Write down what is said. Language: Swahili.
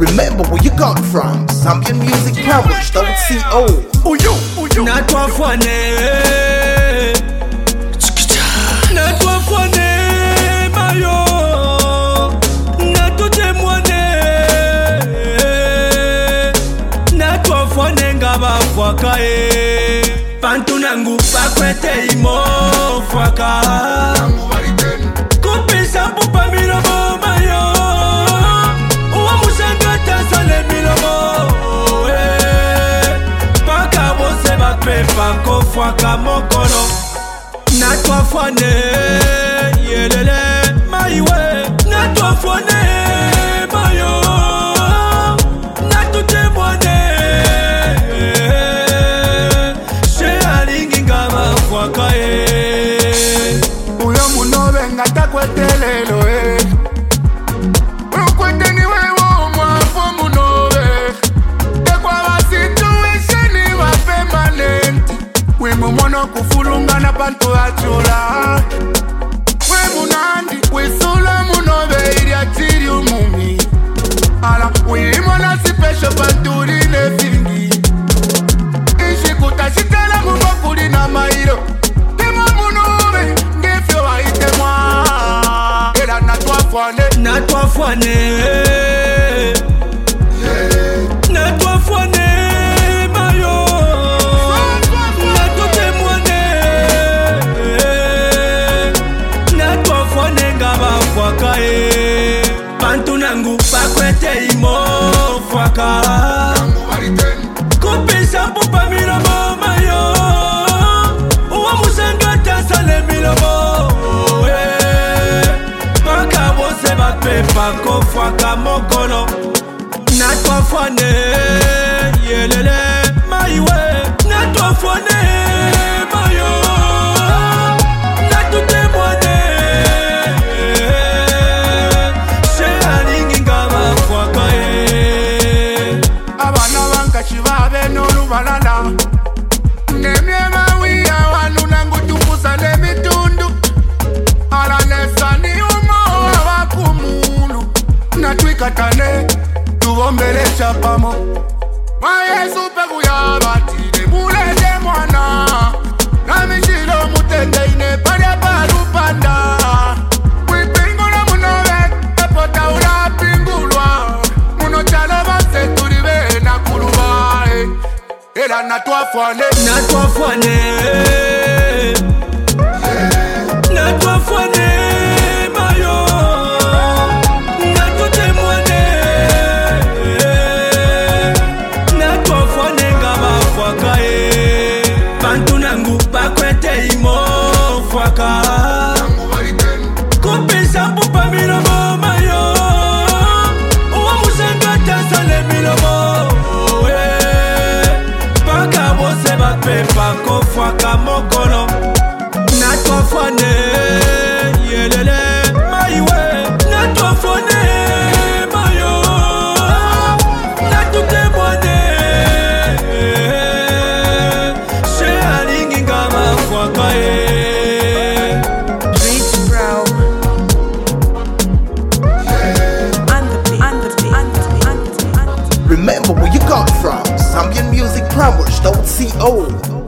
Remember where you got from. Zambian music published, .co. Na tua fwane mayo na tute mwane na tua fwane ngaba fwaka pantu nangu pakwete imo fwaka kupisa pupa milomo mayo uwa musangata sale milomo paka bose bakpepa kofwaka mokolo na tua fwane yelele maiwe na tua fwane mayo na tute mwane she alingi ngaba fwaka uyo munobe ngatakwetelelo ukwete ni wewo mwafo munobe tekwa ba situation wa permanent we mumono kufulungana bantu achula we munandi we sula munobe ili atiri umumi ala we mona special bantu line fingi ishi kutashitela mubokuli na mairo tema munobe ngefyo waite mwa ela na tua fwane na tua fwane na tua fwane mayo na tute mwane na tua fwane ngaba fwaka pantu nangu pakwete imo fwaka kupisa pupa milomo mayo uwa musangata sale milomo paka bose bakpepa kofwaka mokolo na tua fwane yelele maiwe na tua fwane mayo na tute mwane she alingi ngaba fwaka abana bankashi babe n'olubalala nemyema wiya wanu nangu tukusa n'emitundu ala nesani umo abakumulu natwikatane tubombelesha pamo mayesu pekuyabati mulete mwana namishilo mutendeine palya palupanda wipingula munobe epota ulapingulwa muno chalo base tulibe nakulubae ela na tua fwane na tua fwane na tua fwane mayo na tute mwane na tua fwane ngaba fwaka pantu nangu pakwete imo fwaka kupisa pupa milomo mayo uwa musangata sale milomo paka bose bakpepa kofwaka mokolo na tua fwane yelele maiwe na tua fwane mayo na tute mwane she alingi ngaba fwaka Rich bro. Remember where you got from. Zambian music published, .co.